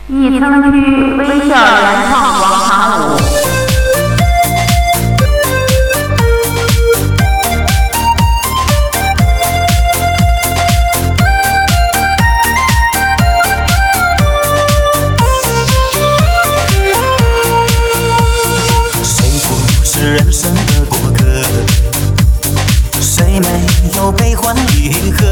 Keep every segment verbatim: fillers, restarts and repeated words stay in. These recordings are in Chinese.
亦曾去微笑原创广场舞。 谁不是人生的过客？谁没有悲欢离合？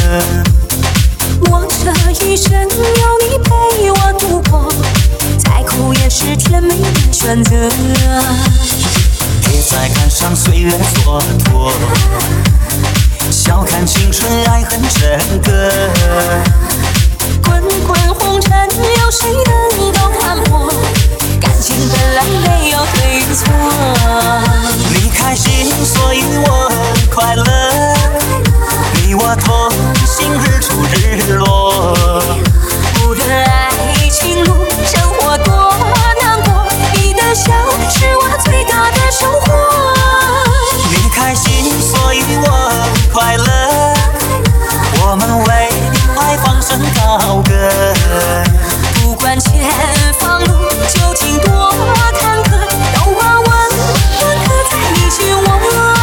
我这一生有你陪我度过，再苦也是甜美的选择。 别再看上岁月蹉跎，笑看青春爱恨真格。 滚滚红尘，有谁能够看破？感情本来没有对错。 你开心，所以我快乐。你我同行，日出日落。 不论爱情路，生活多难过，你的笑是我最大的收获。 你开心，所以我快乐。我们为爱放声高歌。 不管前方路究竟多坎坷，都把温暖刻在你心窝。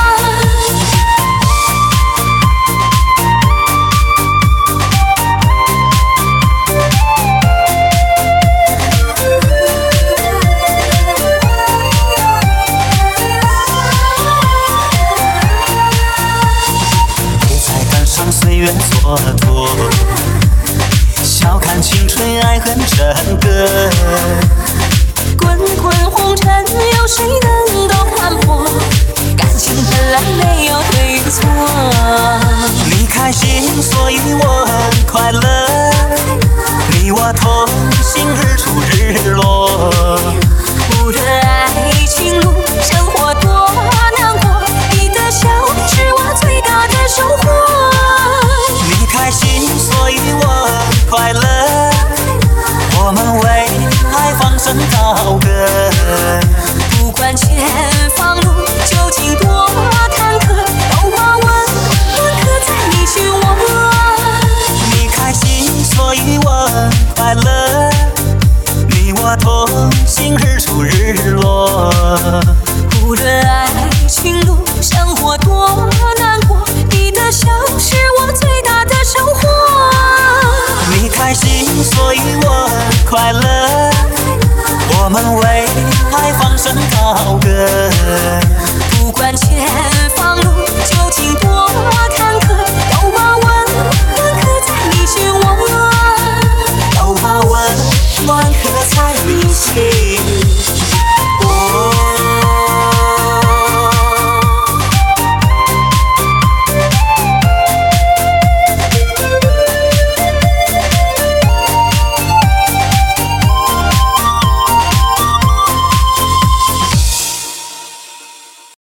别再赶上岁月蹉跎，笑看青春爱恨真格。 滚滚红尘，有谁能够看破？感情本来没有对错。 你开心，所以我快乐。你我同行，日出日落。 不论爱情路，生活多难过，你的笑是我最大的收获。 你开心，所以我快乐。我们为爱放声高歌。 不管前方路究竟多坎坷，都把温暖刻在你心窝。 你开心，所以我快乐。你我同行，日出日落。 无论爱情路，生活多难过，你的笑是我最大的收获。 你开心，所以我快乐。我们为爱放声高歌。 不管前方路究竟多坎坷，都把温暖刻在你心窝。 都把温暖刻在你心。